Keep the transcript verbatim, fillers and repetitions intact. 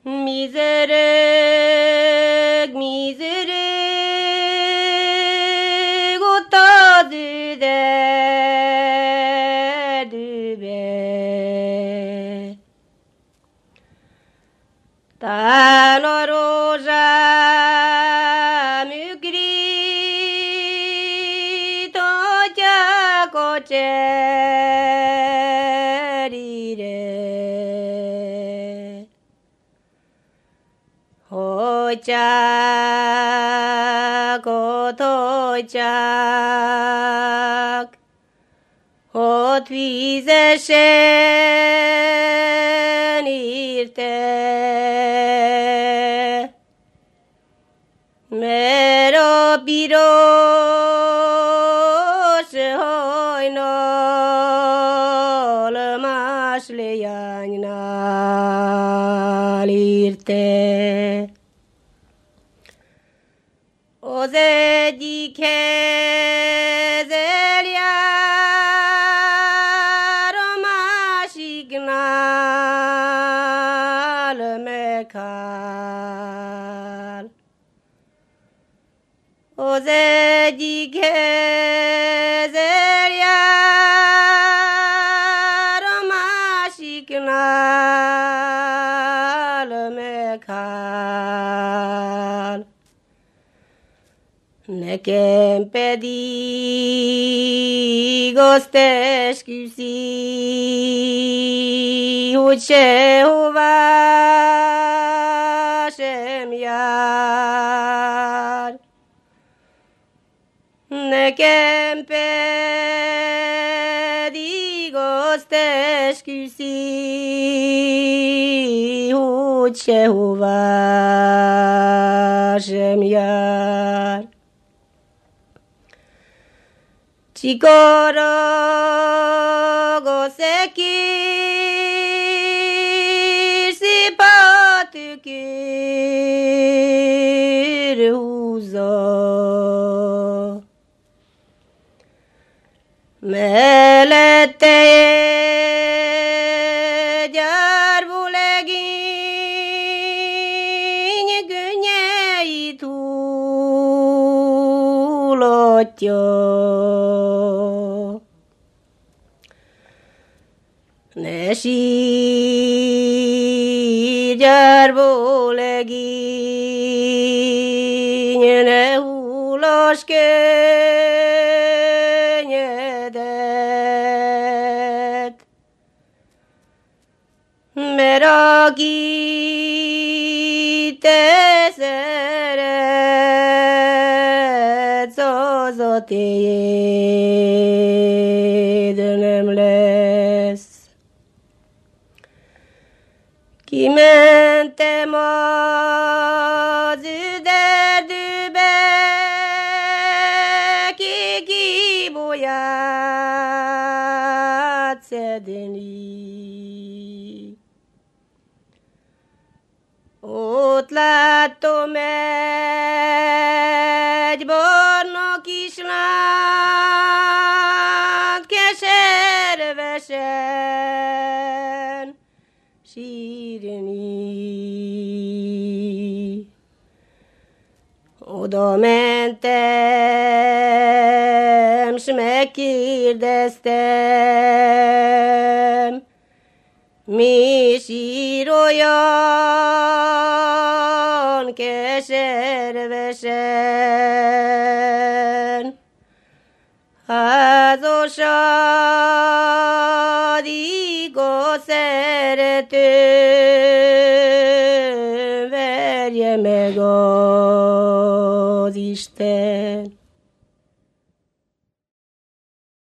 Mizereg, mizereg, ott az erdőbe. Tán a rózsám ugrit, hagyják a cserére. Hagyják, ott hagyják, ott vízesen érte. Mert a piros hajnal más leánynál érte. Az egyik hez eljár, a másiknál megáll. Az egyik hez eljár, a másiknál megáll. Nekem pedig azt esküszi, hogy sehová sem jár. Nekem pedig azt esküszi, hogy sehová sem jár. Csikorog a szekér, szép a tükör húzza. Mellette egy árvó legény könnyeit hullatja. Ne sírj, árvó legény, ne hullass könnyedet, mert akit te szeretsz, az a tiéd nem lesz. Kimentem az erdőbe, kék ibolyát szedni. Ott láttam egy barna kislányt, keservesen sírni. Oda mentem, s megkérdeztem, mi sír olyan keservesen? Házasodik a szeretőm, verje meg az Isten.